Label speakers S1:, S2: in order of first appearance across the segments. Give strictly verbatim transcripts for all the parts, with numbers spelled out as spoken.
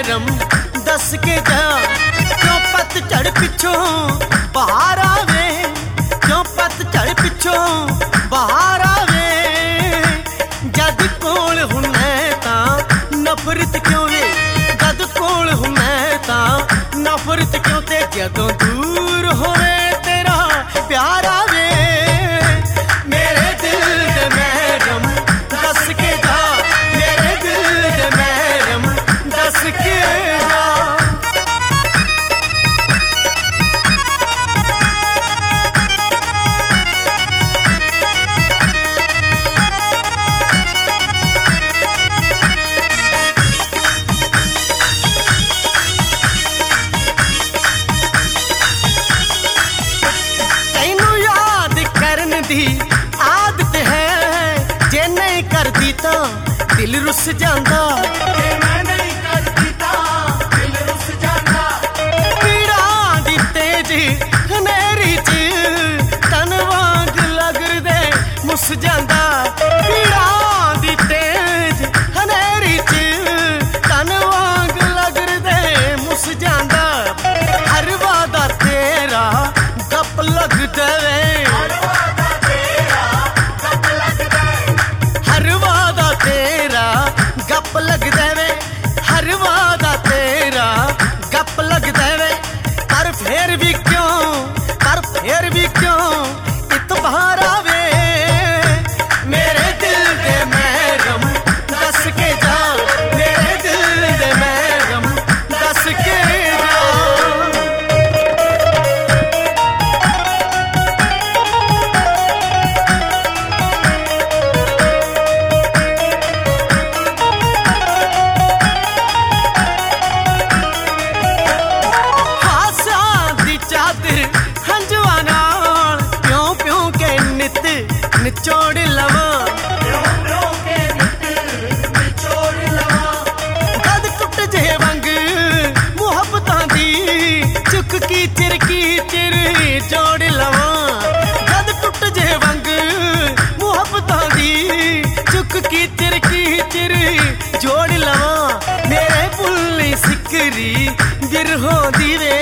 S1: महरम दस के जा क्यों पतझड़ पिछों बहार आवे, क्यों पतझड़ पिछों बहार आवे। जद कोल हुन्ने तां नफरत क्यों वे, जद कोल हुन्ने तां नफरत क्यों ते जदों दूर होवे तेरा प्यार आवे। मेरे दिल दे महरम दस के जा, मेरे दिल दे महरम दस के जा। आदत है जे नहीं करदी तां दिल रुस जांदा, जे मैं नहीं करदी तां दिल रुस जांदा। पीड़ा दी तेज हनेरी च तन वांग लगदे मुस जांदा, पीड़ा दी तेज हनेरी च तन वांग लगदे मुस जांदा। हर वादा तेरा गप लगदा वे, गप लगदा वे, हर वादा तेरा गप लगदा वे। पर फिर भी क्यों, पर फिर भी क्यों इतबार आवे। मेरे दिल दे महरम दस के जा, मेरे दिल दे महरम दस के जा। निचोड़ लवा गद टुट जे वंग मुहब्बतां दी चुक की चिर की चिर जोड़ लवा। गद टुट जे वंग मुहब्बतां दी चुक की चिर की चिर जोड़ लवा। मेरे बुल्ली सिकरी बिरहो दी वे,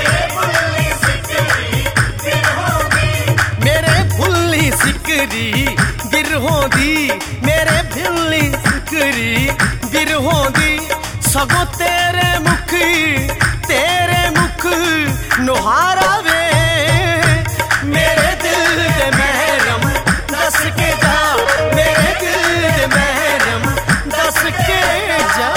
S1: सिकरी बिरहों दी, मेरे भिल्ली सिकरी बिरहों दी। सगों तेरे मुख, तेरे मुख नुहारा वे। मेरे दिल दे महरम दस के जा, मेरे दिल दे महरम दस के जा।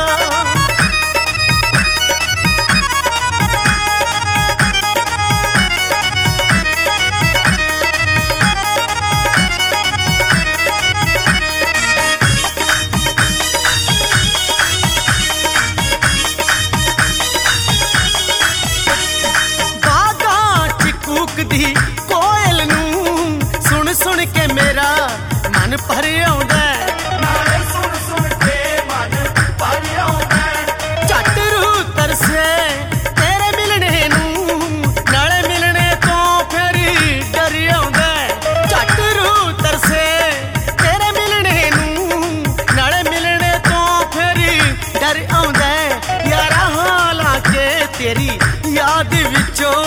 S1: दी कोयल नूं सुन सुन के मेरा मन भर आउंदा, नाले सुन सुन के मन भर आउंदा। झट रूह तरसे तेरे मिलने नूं, नाले मिलने तो फिर डर आउंदा। झट रूह तरसे तेरे मिलने नूं, नाले मिलने तो फिर डर आउंदा। यारा हालांकि तेरी याद विचों,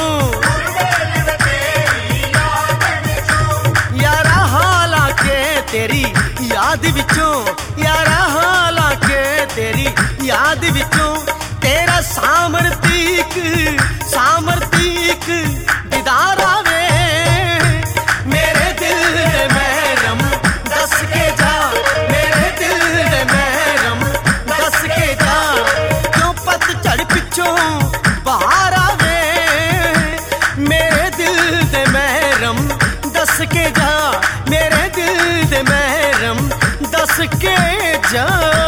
S1: तेरी याद विचों, यारा हालांकि तेरी याद विचों तेरा सामर्थीक सामर्थीक दीदार आवे। मेरे दिल दे महरम दस के जा, मेरे दिल दे महरम दस के जा। क्यों पतझड़ पिछों बहार आवे। मेरे दिल दे महरम दस के जा, मेरे दिल दे महरम दस के जा।